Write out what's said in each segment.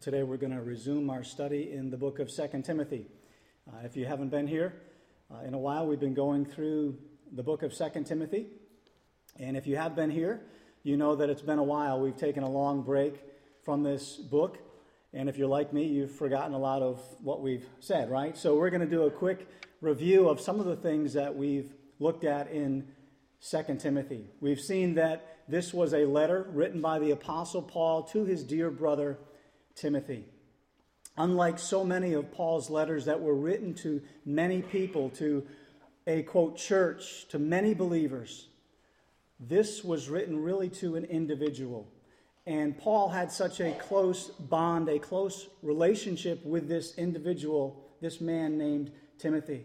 Today we're going to resume our study in the book of 2 Timothy. If you haven't been here in a while, we've been going through the book of 2 Timothy. And if you have been here, you know that it's been a while. We've taken a long break from this book. And if you're like me, you've forgotten a lot of what we've said, right? So we're going to do a quick review of some of the things that we've looked at in 2 Timothy. We've seen that this was a letter written by the Apostle Paul to his dear brother Timothy. Unlike so many of Paul's letters that were written to many people, to a, quote, church, to many believers, this was written really to an individual. And Paul had such a close bond, a close relationship with this individual, this man named Timothy.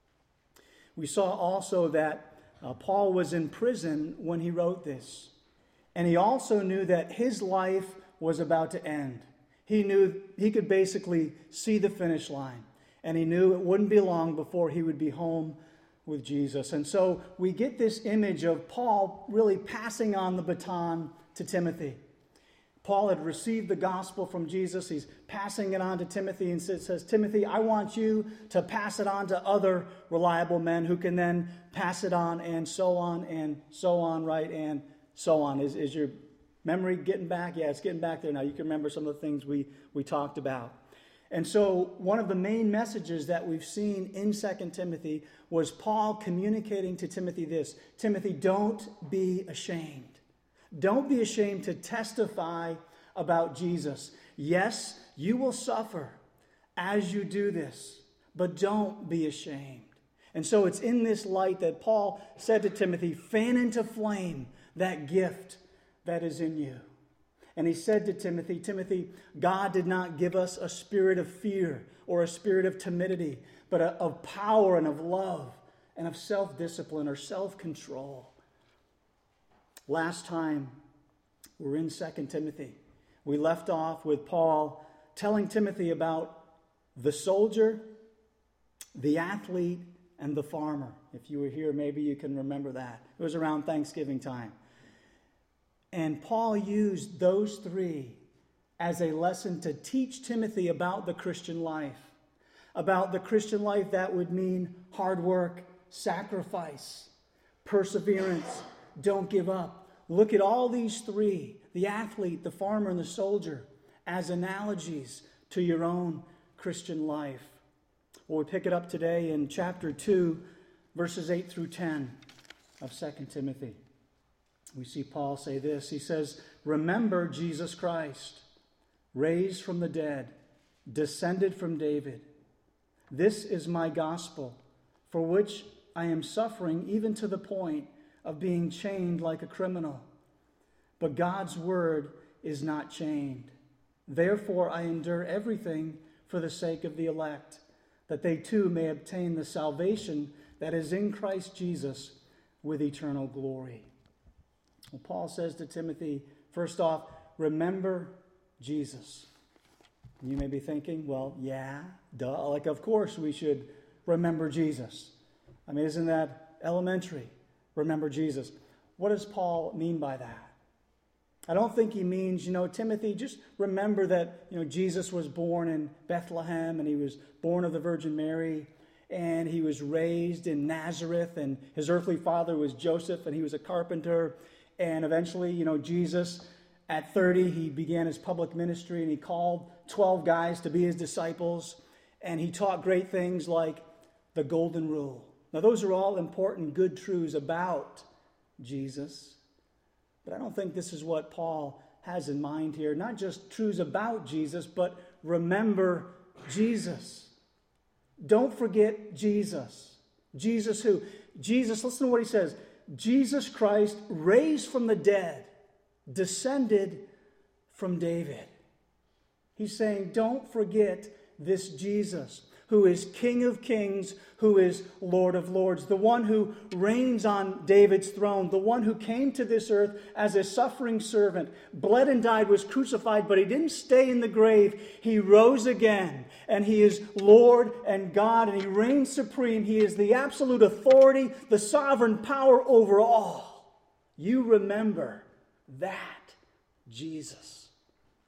We saw also that Paul was in prison when he wrote this. And he also knew that his life was about to end. He knew he could basically see the finish line. And he knew it wouldn't be long before he would be home with Jesus. And so we get this image of Paul really passing on the baton to Timothy. Paul had received the gospel from Jesus. He's passing it on to Timothy and says, Timothy, I want you to pass it on to other reliable men who can then pass it on, and so on, right? And so on. Is your memory getting back? Yeah, it's getting back there now. You can remember some of the things we talked about. And so one of the main messages that we've seen in 2 Timothy was Paul communicating to Timothy this: Timothy, don't be ashamed. Don't be ashamed to testify about Jesus. Yes, you will suffer as you do this, but don't be ashamed. And so it's in this light that Paul said to Timothy, fan into flame that gift that is in you. And he said to Timothy, Timothy, God did not give us a spirit of fear or a spirit of timidity, but of power and of love and of self-discipline or self-control. Last time we're in 2 Timothy. We left off with Paul telling Timothy about the soldier, the athlete, and the farmer. If you were here, maybe you can remember that. It was around Thanksgiving time. And Paul used those three as a lesson to teach Timothy about the Christian life. About the Christian life that would mean hard work, sacrifice, perseverance, don't give up. Look at all these three, the athlete, the farmer, and the soldier, as analogies to your own Christian life. Well, we pick it up today in chapter 2, verses 8 through 10 of 2 Timothy. We see Paul say this. He says, remember Jesus Christ, raised from the dead, descended from David. This is my gospel, for which I am suffering even to the point of being chained like a criminal. But God's word is not chained. Therefore I endure everything for the sake of the elect, that they too may obtain the salvation that is in Christ Jesus with eternal glory. Well, Paul says to Timothy, first off, remember Jesus. You may be thinking, well, yeah, duh. Like, of course we should remember Jesus. I mean, isn't that elementary? Remember Jesus. What does Paul mean by that? I don't think he means, Timothy, just remember that, Jesus was born in Bethlehem and he was born of the Virgin Mary and he was raised in Nazareth and his earthly father was Joseph and he was a carpenter. And eventually, Jesus, at 30, he began his public ministry and he called 12 guys to be his disciples. And he taught great things like the Golden Rule. Now, those are all important, good truths about Jesus. But I don't think this is what Paul has in mind here. Not just truths about Jesus, but remember Jesus. Don't forget Jesus. Jesus who? Jesus, listen to what he says. Jesus Christ, raised from the dead, descended from David. He's saying, don't forget this Jesus, who is King of Kings, who is Lord of Lords, the one who reigns on David's throne, the one who came to this earth as a suffering servant, bled and died, was crucified, but he didn't stay in the grave. He rose again, and he is Lord and God, and he reigns supreme. He is the absolute authority, the sovereign power over all. You remember that Jesus.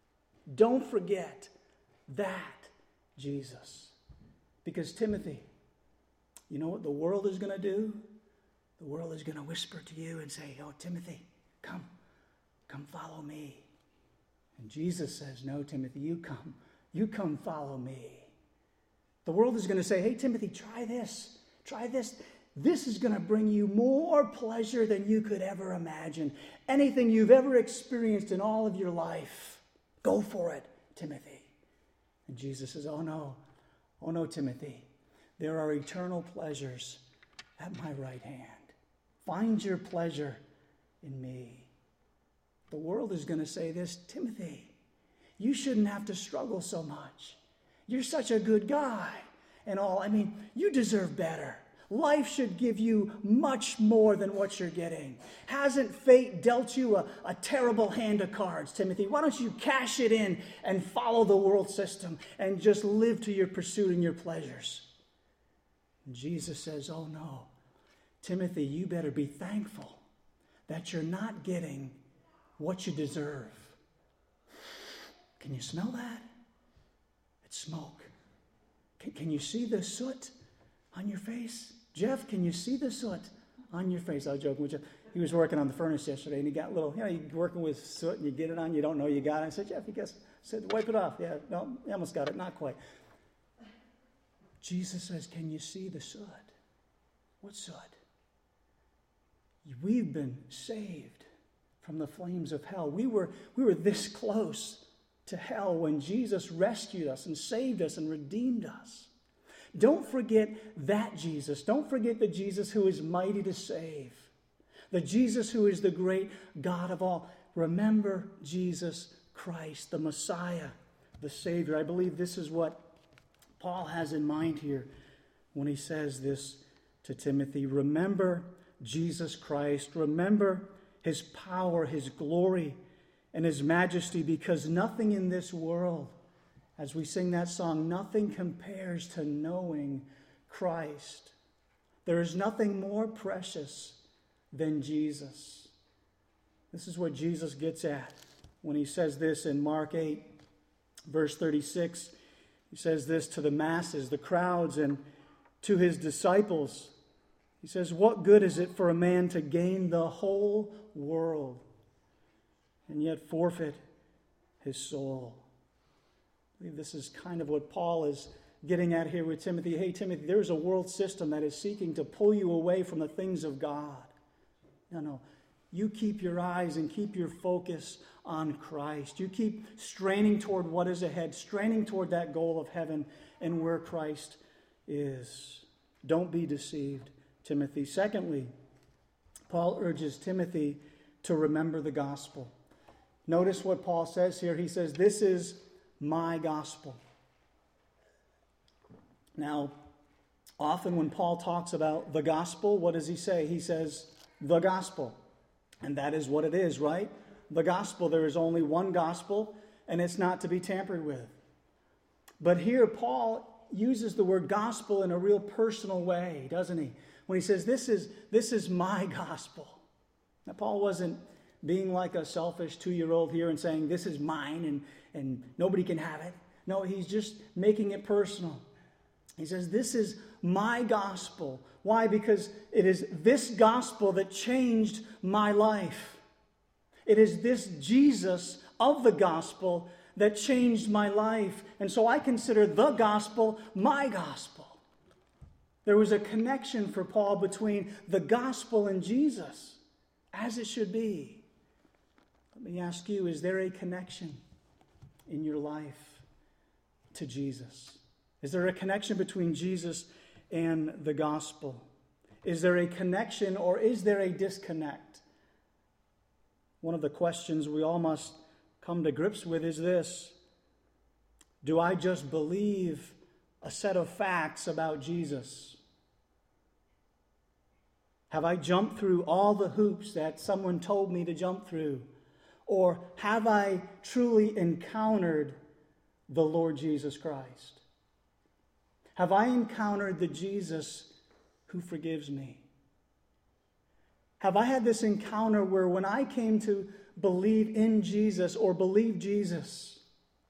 Don't forget that Jesus. Because Timothy, you know what the world is going to do? The world is going to whisper to you and say, oh, Timothy, come follow me. And Jesus says, no, Timothy, you come follow me. The world is going to say, hey, Timothy, try this. This is going to bring you more pleasure than you could ever imagine. Anything you've ever experienced in all of your life, go for it, Timothy. And Jesus says, oh no, Timothy. There are eternal pleasures at my right hand. Find your pleasure in me. The world is going to say this, Timothy, you shouldn't have to struggle so much. You're such a good guy and all. I mean, you deserve better. Life should give you much more than what you're getting. Hasn't fate dealt you a terrible hand of cards, Timothy? Why don't you cash it in and follow the world system and just live to your pursuit and your pleasures? And Jesus says, oh no, Timothy, you better be thankful that you're not getting what you deserve. Can you smell that? It's smoke. Can you see the soot on your face? Jeff, can you see the soot on your face? I was joking with Jeff. He was working on the furnace yesterday, and he got little, you're working with soot, and you get it on, you don't know you got it. I said, Jeff, I said, wipe it off. Yeah, no, you almost got it, not quite. Jesus says, can you see the soot? What soot? We've been saved from the flames of hell. We were this close to hell when Jesus rescued us and saved us and redeemed us. Don't forget that Jesus. Don't forget the Jesus who is mighty to save. The Jesus who is the great God of all. Remember Jesus Christ, the Messiah, the Savior. I believe this is what Paul has in mind here when he says this to Timothy. Remember Jesus Christ. Remember his power, his glory, and his majesty, because nothing in this world, as we sing that song, nothing compares to knowing Christ. There is nothing more precious than Jesus. This is what Jesus gets at when he says this in Mark 8, verse 36. He says this to the masses, the crowds, and to his disciples. He says, what good is it for a man to gain the whole world and yet forfeit his soul? I believe this is kind of what Paul is getting at here with Timothy. Hey, Timothy, there's a world system that is seeking to pull you away from the things of God. No. You keep your eyes and keep your focus on Christ. You keep straining toward what is ahead, straining toward that goal of heaven and where Christ is. Don't be deceived, Timothy. Secondly, Paul urges Timothy to remember the gospel. Notice what Paul says here. He says, this is my gospel. Now, often when Paul talks about the gospel, what does he say? He says, the gospel. And that is what it is, right? The gospel. There is only one gospel, and it's not to be tampered with. But here, Paul uses the word gospel in a real personal way, doesn't he? When he says, this is my gospel. Now, Paul wasn't being like a selfish 2-year-old here and saying, this is mine and nobody can have it. No, he's just making it personal. He says, this is my gospel. Why? Because it is this gospel that changed my life. It is this Jesus of the gospel that changed my life. And so I consider the gospel my gospel. There was a connection for Paul between the gospel and Jesus, as it should be. Let me ask you, is there a connection in your life to Jesus? Is there a connection between Jesus and the gospel? Is there a connection or is there a disconnect? One of the questions we all must come to grips with is this: do I just believe a set of facts about Jesus? Have I jumped through all the hoops that someone told me to jump through? Or have I truly encountered the Lord Jesus Christ? Have I encountered the Jesus who forgives me? Have I had this encounter where when I came to believe in Jesus or believe Jesus,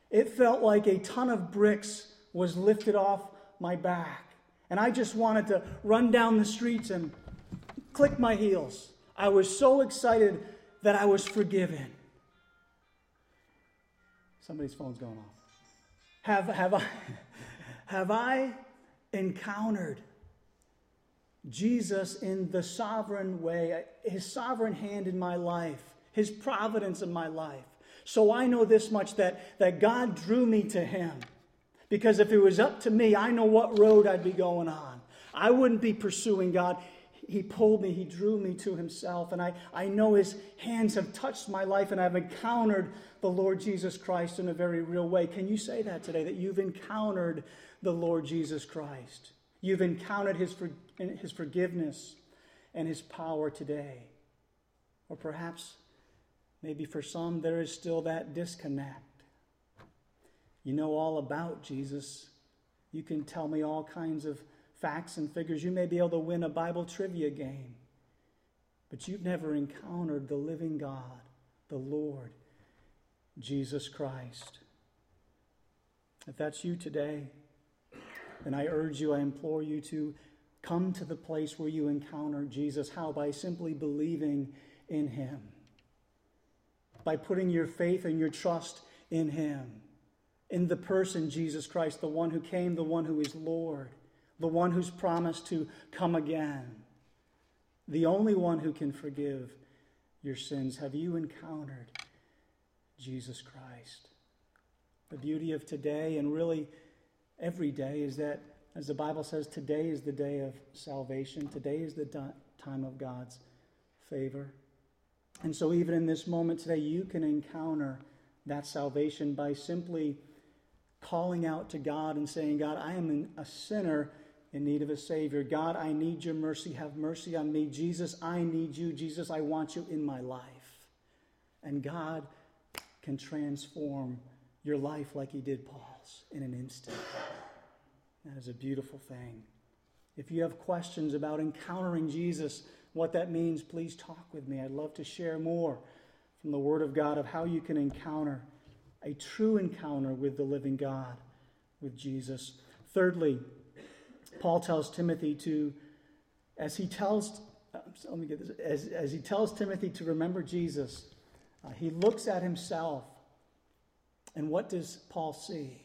It felt like a ton of bricks was lifted off my back. And I just wanted to run down the streets and click my heels. I was so excited that I was forgiven. Somebody's phone's going off. Have I encountered Jesus in the sovereign way, his sovereign hand in my life, his providence in my life? So I know this much, that God drew me to him. Because if it was up to me, I know what road I'd be going on. I wouldn't be pursuing God. He pulled me, he drew me to himself. And I know his hands have touched my life, and I've encountered the Lord Jesus Christ in a very real way. Can you say that today, that you've encountered the Lord Jesus Christ? You've encountered his forgiveness and his power today. Or perhaps, maybe for some, there is still that disconnect. You know all about Jesus. You can tell me all kinds of facts and figures. You may be able to win a Bible trivia game. But you've never encountered the living God, the Lord Jesus Christ. If that's you today, then I urge you, I implore you to come to the place where you encounter Jesus. How? By simply believing in him. By putting your faith and your trust in him. In the person Jesus Christ, the one who came, the one who is Lord, the one who's promised to come again, the only one who can forgive your sins. Have you encountered Jesus Christ? The beauty of today, and really every day, is that, as the Bible says, today is the day of salvation. Today is the time of God's favor. And so even in this moment today, you can encounter that salvation by simply calling out to God and saying, God, I am a sinner in need of a Savior. God, I need your mercy. Have mercy on me. Jesus, I need you. Jesus, I want you in my life. And God can transform your life like he did Paul's in an instant. That is a beautiful thing. If you have questions about encountering Jesus, what that means, please talk with me. I'd love to share more from the Word of God of how you can encounter a true encounter with the living God, with Jesus. Thirdly, Paul tells Timothy as he tells Timothy to remember Jesus, he looks at himself, and what does Paul see?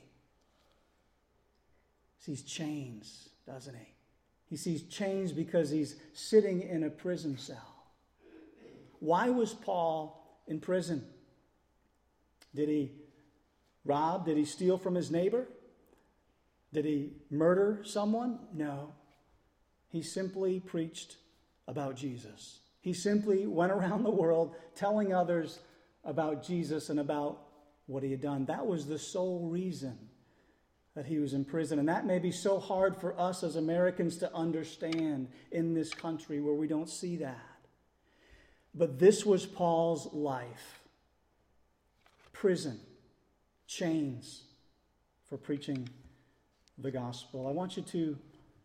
He sees chains, doesn't he? He sees chains because he's sitting in a prison cell. Why was Paul in prison? Did he rob? Did he steal from his neighbor? Did he murder someone? No. He simply preached about Jesus. He simply went around the world telling others about Jesus and about what he had done. That was the sole reason that he was in prison. And that may be so hard for us as Americans to understand in this country where we don't see that. But this was Paul's life. Prison, chains for preaching the gospel. I want you to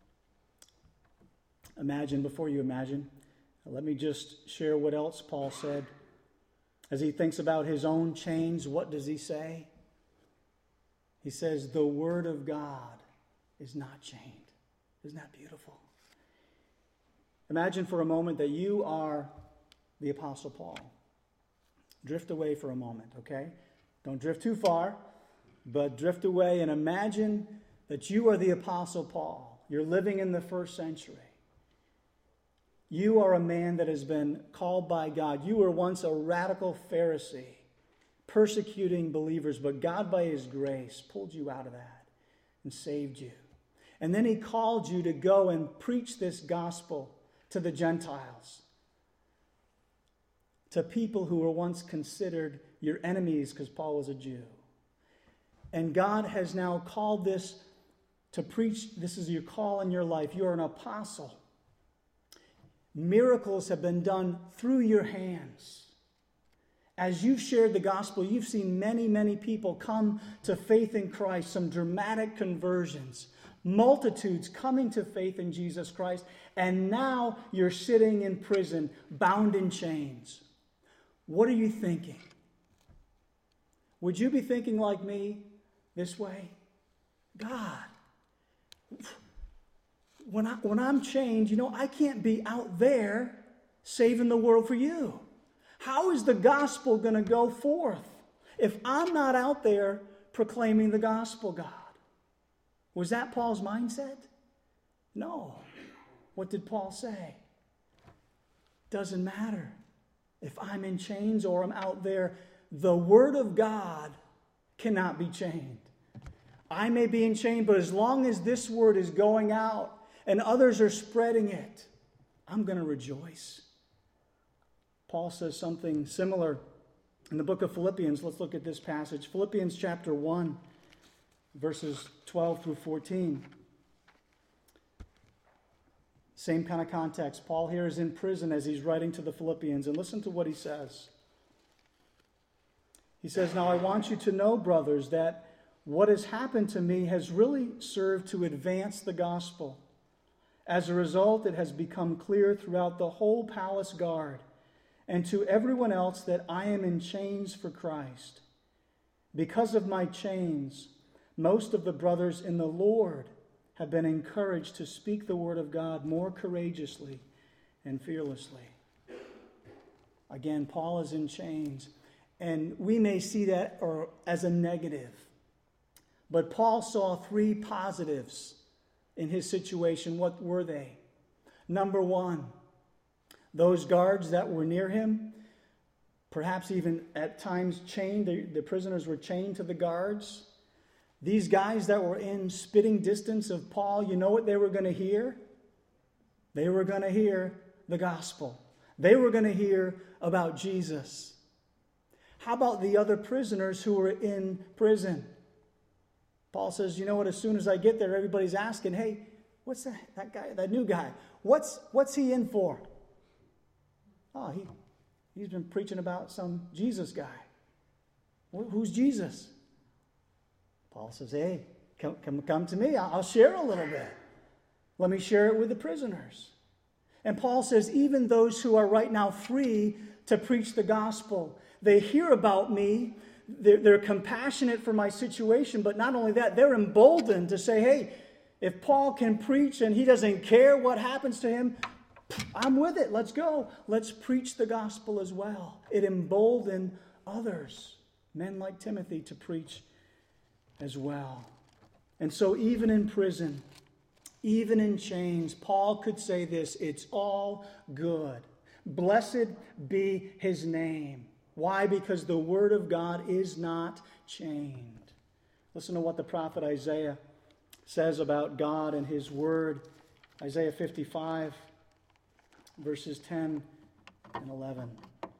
imagine, before you imagine, let me just share what else Paul said. As he thinks about his own chains, what does he say? He says, the word of God is not chained. Isn't that beautiful? Imagine for a moment that you are the Apostle Paul. Drift away for a moment, okay? Don't drift too far, but drift away and imagine that you are the Apostle Paul. You're living in the first century. You are a man that has been called by God. You were once a radical Pharisee, persecuting believers, but God, by his grace, pulled you out of that and saved you. And then he called you to go and preach this gospel to the Gentiles, to people who were once considered your enemies because Paul was a Jew. And God has now called this to preach. This is your call in your life. You're an apostle. Miracles have been done through your hands. As you've shared the gospel, you've seen many, many people come to faith in Christ, some dramatic conversions, multitudes coming to faith in Jesus Christ, and now you're sitting in prison, bound in chains. What are you thinking? Would you be thinking like me this way? God, when I'm chained, I can't be out there saving the world for you. How is the gospel going to go forth if I'm not out there proclaiming the gospel, God? Was that Paul's mindset? No. What did Paul say? Doesn't matter if I'm in chains or I'm out there. The word of God cannot be chained. I may be in chains, but as long as this word is going out and others are spreading it, I'm going to rejoice. Paul says something similar in the book of Philippians. Let's look at this passage. Philippians chapter 1, verses 12 through 14. Same kind of context. Paul here is in prison as he's writing to the Philippians. And listen to what he says. He says, "Now I want you to know, brothers, that what has happened to me has really served to advance the gospel. As a result, it has become clear throughout the whole palace guard and to everyone else that I am in chains for Christ. Because of my chains, most of the brothers in the Lord have been encouraged to speak the word of God more courageously and fearlessly." Again, Paul is in chains, and we may see that as a negative. But Paul saw 3 positives in his situation. What were they? Number 1, those guards that were near him, perhaps even at times chained, the prisoners were chained to the guards. These guys that were in spitting distance of Paul, you know what they were going to hear? They were going to hear the gospel. They were going to hear about Jesus. How about the other prisoners who were in prison? Paul says, you know what, as soon as I get there, everybody's asking, hey, what's that guy, that new guy? What's he in for? Oh, he's been preaching about some Jesus guy. Who's Jesus? Paul says, hey, come to me. I'll share a little bit. Let me share it with the prisoners. And Paul says, even those who are right now free to preach the gospel, they hear about me. They're compassionate for my situation, but not only that, they're emboldened to say, hey, if Paul can preach and he doesn't care what happens to him, I'm with it. Let's go. Let's preach the gospel as well. It emboldened others, men like Timothy, to preach as well. And so even in prison, even in chains, Paul could say this: it's all good. Blessed be his name. Why? Because the word of God is not chained. Listen to what the prophet Isaiah says about God and his word. Isaiah 55, verses 10 and 11.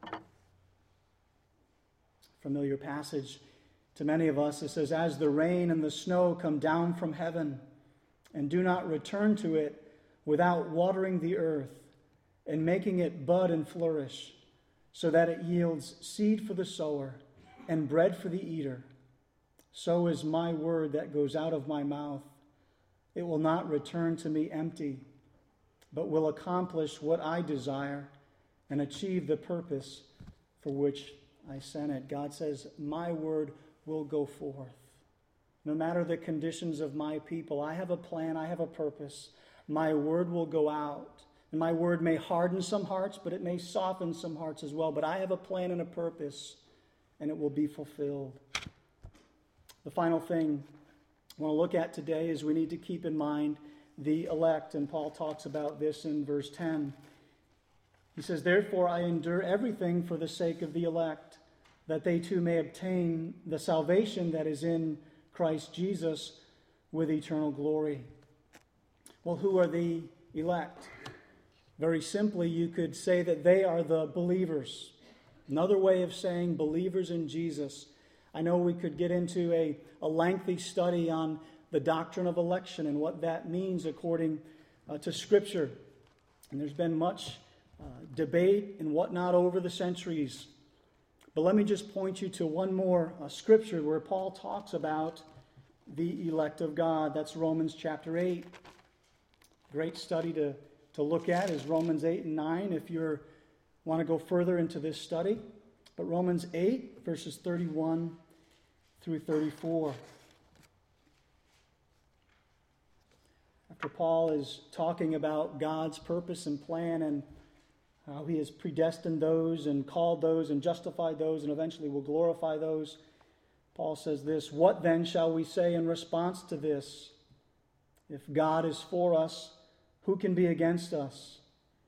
Familiar passage to many of us. It says, "As the rain and the snow come down from heaven and do not return to it without watering the earth and making it bud and flourish, so that it yields seed for the sower and bread for the eater, so is my word that goes out of my mouth. It will not return to me empty, but will accomplish what I desire and achieve the purpose for which I sent it." God says, my word will go forth. No matter the conditions of my people, I have a plan, I have a purpose. My word will go out. And my word may harden some hearts, but it may soften some hearts as well. But I have a plan and a purpose, and it will be fulfilled. The final thing I want to look at today is we need to keep in mind the elect. And Paul talks about this in verse 10. He says, "Therefore I endure everything for the sake of the elect, that they too may obtain the salvation that is in Christ Jesus with eternal glory." Well, who are the elect? Very simply, you could say that they are the believers. Another way of saying believers in Jesus. I know we could get into a lengthy study on the doctrine of election and what that means according to Scripture. And there's been much debate and whatnot over the centuries. But let me just point you to one more Scripture where Paul talks about the elect of God. That's Romans chapter 8. Great study to look at is Romans 8 and 9 if you want to go further into this study. But Romans 8, verses 31 through 34. After Paul is talking about God's purpose and plan and how he has predestined those and called those and justified those and eventually will glorify those, Paul says this, "What then shall we say in response to this? If God is for us, who can be against us?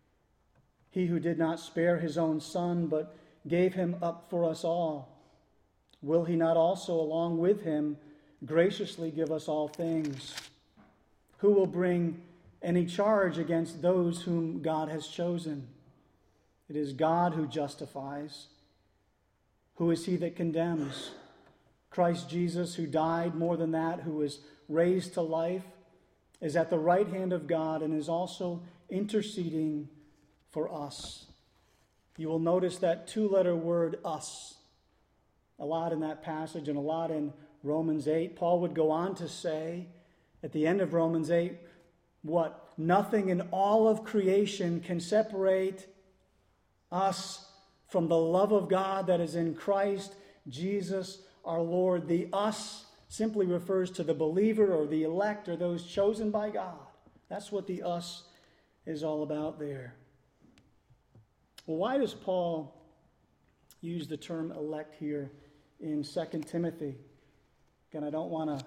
He who did not spare his own Son, but gave him up for us all, will he not also, along with him, graciously give us all things? Who will bring any charge against those whom God has chosen? It is God who justifies. Who is he that condemns? Christ Jesus, who died, more than that, who was raised to life, is at the right hand of God and is also interceding for us." You will notice that two-letter word, us, a lot in that passage and a lot in Romans 8. Paul would go on to say at the end of Romans 8, what? Nothing in all of creation can separate us from the love of God that is in Christ Jesus our Lord. The us simply refers to the believer or the elect or those chosen by God. That's what the us is all about there. Well, why does Paul use the term elect here in 2 Timothy? Again, I don't want to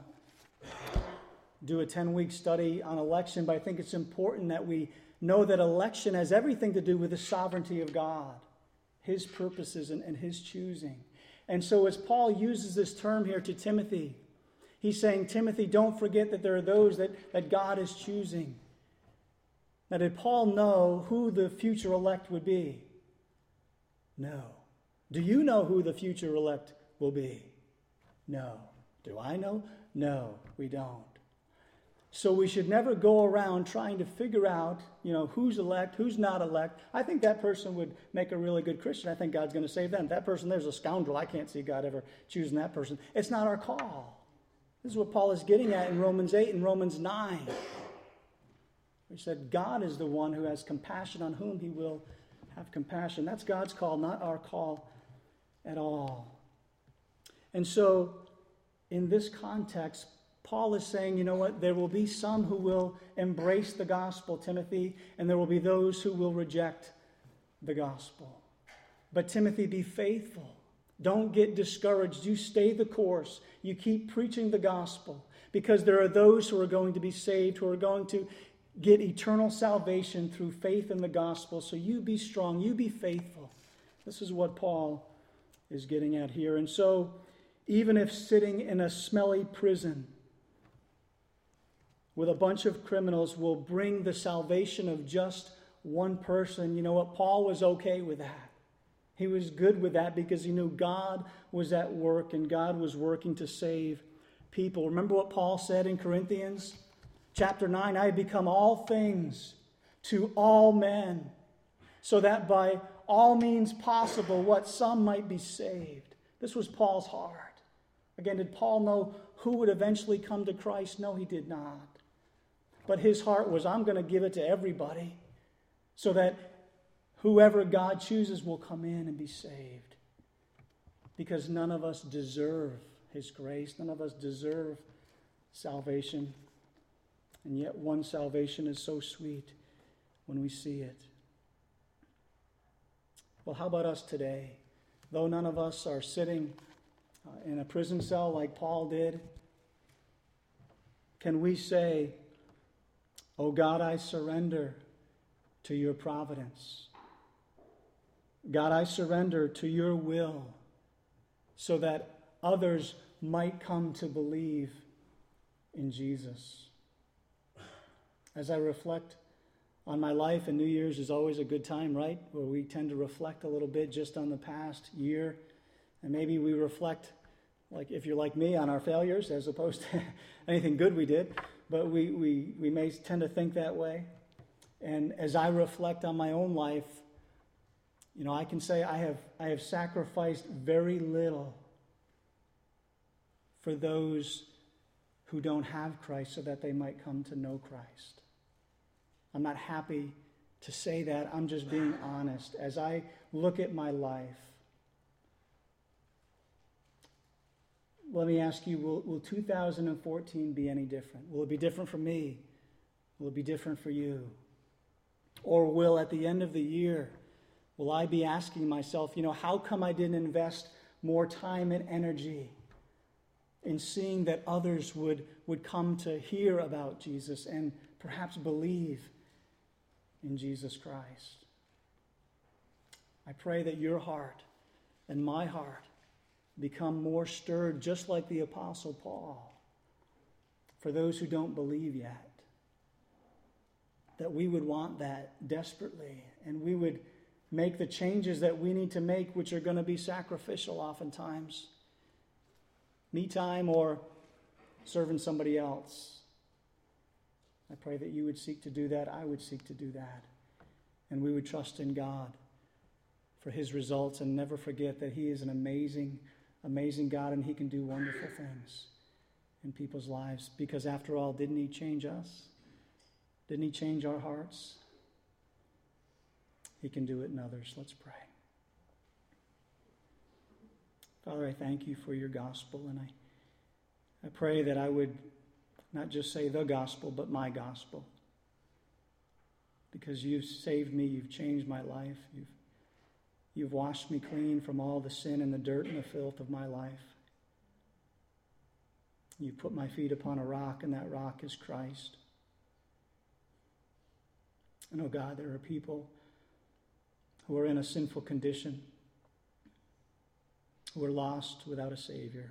do a 10-week study on election, but I think it's important that we know that election has everything to do with the sovereignty of God, his purposes and his choosing. And so as Paul uses this term here to Timothy, he's saying, Timothy, don't forget that there are those that God is choosing. Now, did Paul know who the future elect would be? No. Do you know who the future elect will be? No. Do I know? No, we don't. So we should never go around trying to figure out, who's elect, who's not elect. I think that person would make a really good Christian. I think God's going to save them. That person there's a scoundrel. I can't see God ever choosing that person. It's not our call. This is what Paul is getting at in Romans 8 and Romans 9. He said God is the one who has compassion on whom he will have compassion. That's God's call, not our call at all. And so in this context, Paul is saying, you know what, there will be some who will embrace the gospel, Timothy, and there will be those who will reject the gospel. But Timothy, be faithful. Don't get discouraged. You stay the course. You keep preaching the gospel, because there are those who are going to be saved, who are going to get eternal salvation through faith in the gospel. So you be strong. You be faithful. This is what Paul is getting at here. And so even if sitting in a smelly prison with a bunch of criminals will bring the salvation of just one person, you know what? Paul was okay with that. He was good with that because he knew God was at work and God was working to save people. Remember what Paul said in Corinthians chapter 9, I have become all things to all men, so that by all means possible, what some might be saved. This was Paul's heart. Again, did Paul know who would eventually come to Christ? No, he did not. But his heart was, I'm going to give it to everybody so that whoever God chooses will come in and be saved. Because none of us deserve his grace. None of us deserve salvation. And yet one salvation is so sweet when we see it. Well, how about us today? Though none of us are sitting in a prison cell like Paul did, can we say, Oh God, I surrender to your providence. God, I surrender to your will so that others might come to believe in Jesus. As I reflect on my life, and New Year's is always a good time, right? Where we tend to reflect a little bit just on the past year. And maybe we reflect, like if you're like me, on our failures as opposed to anything good we did. But we may tend to think that way. And as I reflect on my own life, I can say I have sacrificed very little for those who don't have Christ so that they might come to know Christ. I'm not happy to say that. I'm just being honest. As I look at my life, let me ask you, will 2014 be any different? Will it be different for me? Will it be different for you? Or will, at the end of the year, will I be asking myself, how come I didn't invest more time and energy in seeing that others would come to hear about Jesus and perhaps believe in Jesus Christ? I pray that your heart and my heart become more stirred, just like the Apostle Paul, for those who don't believe yet. That we would want that desperately, and we would make the changes that we need to make, which are going to be sacrificial oftentimes. Me time or serving somebody else. I pray that you would seek to do that. I would seek to do that. And we would trust in God for his results and never forget that he is an amazing, amazing God, and he can do wonderful things in people's lives. Because after all, didn't he change us? Didn't he change our hearts? He can do it in others. Let's pray. Father, I thank you for your gospel, and I pray that I would not just say the gospel, but my gospel. Because you've saved me, you've changed my life, you've washed me clean from all the sin and the dirt and the filth of my life. You put my feet upon a rock, and that rock is Christ. And oh God, there are people who are in a sinful condition, who are lost without a Savior.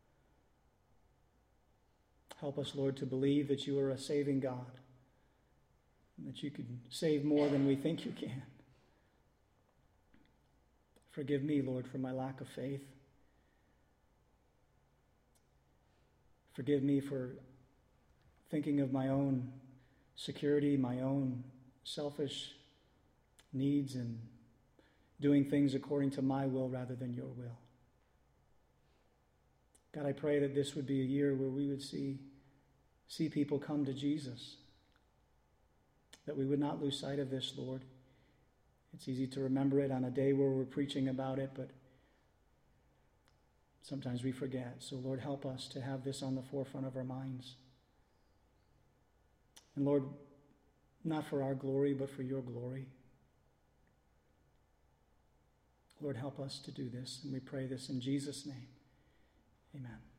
Help us, Lord, to believe that you are a saving God, and that you can save more than we think you can. Forgive me, Lord, for my lack of faith. Forgive me for thinking of my own security, my own selfish needs, and doing things according to my will rather than your will. God, I pray that this would be a year where we would see people come to Jesus, that we would not lose sight of this, Lord. It's easy to remember it on a day where we're preaching about it, but sometimes we forget. So, Lord, help us to have this on the forefront of our minds. And, Lord, not for our glory, but for your glory. Lord, help us to do this, and we pray this in Jesus' name. Amen.